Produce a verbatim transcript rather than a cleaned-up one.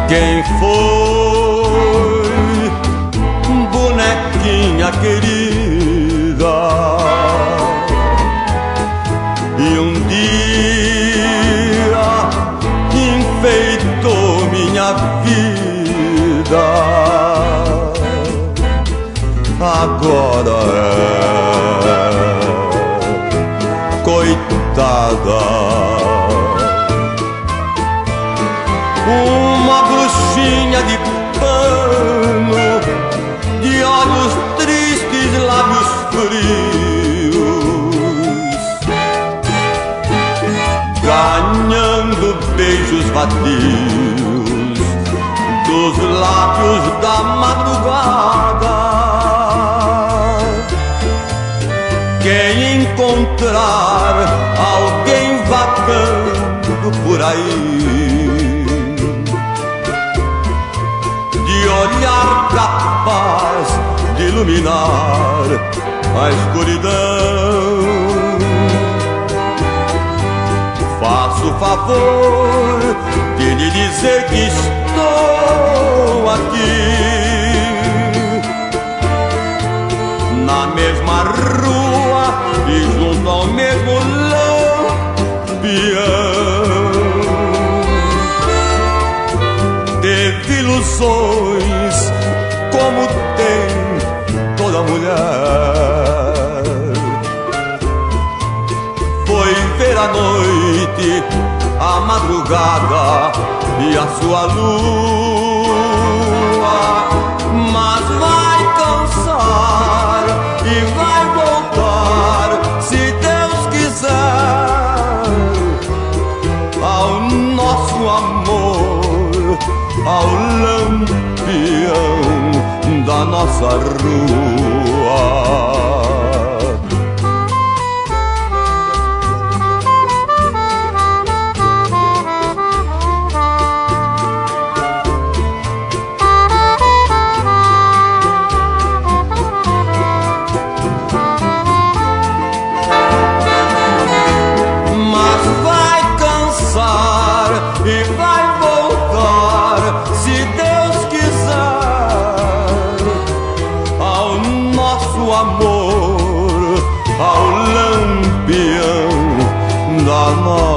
Quem foi, bonequinha querida? E um dia enfeitou minha vida. Agora é coitada, uma bruxinha de pano, de olhos tristes, lábios frios, ganhando beijos vadios dos lábios da madrugada. Quem encontrar alguém vagando por aí, de olhar capaz de iluminar a escuridão, faço o favor de lhe dizer que estou aqui, na mesma rua e junto ao mesmo lampião. Teve ilusões como tem toda mulher. Foi ver a noite, a madrugada e a sua lua, mas vai cansar e vai voltar, se Deus quiser, ao nosso amor, ao lampião da nossa rua. E vai voltar, se Deus quiser, ao nosso amor, ao lampião da nossa